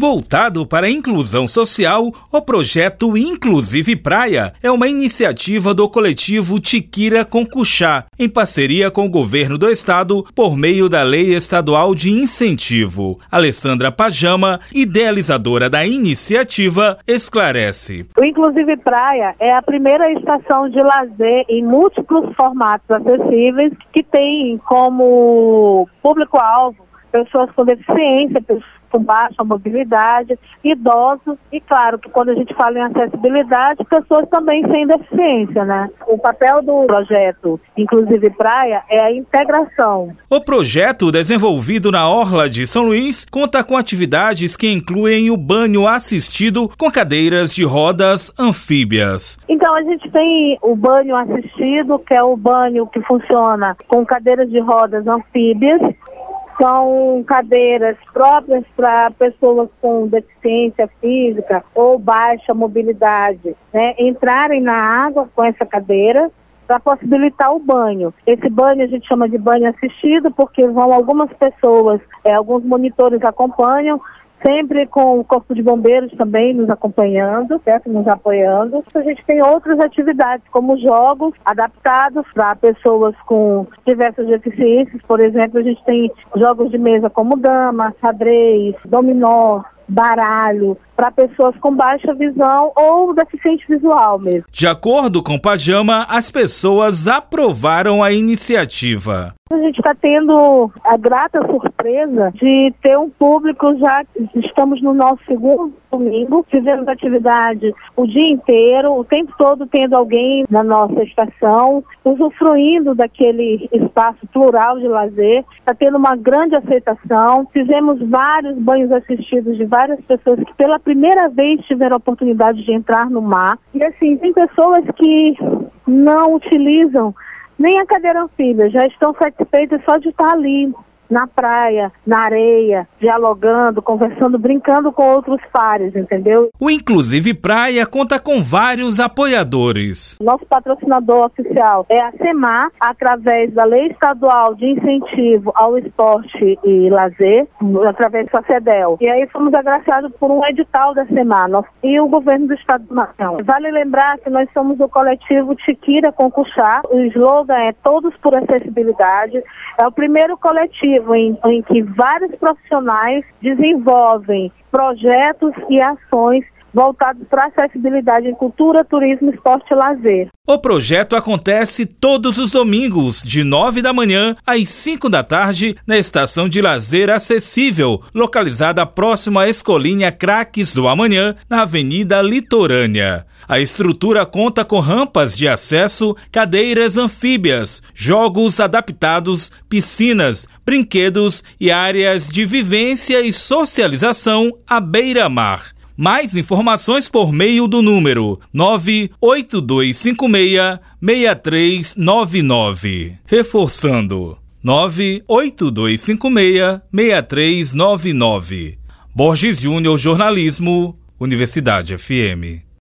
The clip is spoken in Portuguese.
Voltado para a inclusão social, o projeto Inclusive Praia é uma iniciativa do coletivo Tiquira Concuxá, em parceria com o governo do estado, por meio da Lei Estadual de Incentivo. Alessandra Pajama, idealizadora da iniciativa, esclarece. O Inclusive Praia é a primeira estação de lazer em múltiplos formatos acessíveis que tem como público-alvo pessoas com deficiência, pessoas com baixa mobilidade, idosos e, claro, que quando a gente fala em acessibilidade, pessoas também sem deficiência, né? O papel do projeto Inclusive Praia é a integração. O projeto, desenvolvido na Orla de São Luís, conta com atividades que incluem o banho assistido com cadeiras de rodas anfíbias. Então, a gente tem o banho assistido, que é o banho que funciona com cadeiras de rodas anfíbias. São cadeiras próprias para pessoas com deficiência física ou baixa mobilidade, né, entrarem na água com essa cadeira para possibilitar o banho. Esse banho a gente chama de banho assistido porque vão algumas pessoas, alguns monitores acompanham, sempre com o Corpo de Bombeiros também nos acompanhando, certo? Nos apoiando. A gente tem outras atividades, como jogos adaptados para pessoas com diversas deficiências. Por exemplo, a gente tem jogos de mesa como dama, xadrez, dominó, baralho, para pessoas com baixa visão ou deficiente visual mesmo. De acordo com Pajama, as pessoas aprovaram a iniciativa. A gente está tendo a grata surpresa de ter um público, já estamos no nosso segundo domingo, fizemos atividade o dia inteiro, o tempo todo tendo alguém na nossa estação, usufruindo daquele espaço plural de lazer, está tendo uma grande aceitação, fizemos vários banhos assistidos de várias pessoas que pela primeira vez tiveram a oportunidade de entrar no mar, e assim, tem pessoas que não utilizam nem a cadeira anfíbia, já estão satisfeitas só de estar ali, na praia, na areia, dialogando, conversando, brincando com outros pares, entendeu? O Inclusive Praia conta com vários apoiadores. Nosso patrocinador oficial é a SEMAR, através da Lei Estadual de Incentivo ao Esporte e Lazer, através da CEDEL. E aí fomos agraciados por um edital da SEMAR e o governo do estado do Maranhão. Vale lembrar que nós somos o coletivo Tiquira Concuxá. O slogan é Todos por Acessibilidade. É o primeiro coletivo em que vários profissionais desenvolvem projetos e ações voltados para a acessibilidade em cultura, turismo, esporte e lazer. O projeto acontece todos os domingos, de 9 da manhã às 5 da tarde, na estação de lazer acessível, localizada próximo à Escolinha Craques do Amanhã, na Avenida Litorânea. A estrutura conta com rampas de acesso, cadeiras anfíbias, jogos adaptados, piscinas, brinquedos e áreas de vivência e socialização à beira-mar. Mais informações por meio do número 98256-6399. Reforçando, 98256-6399. Borges Júnior Jornalismo, Universidade FM.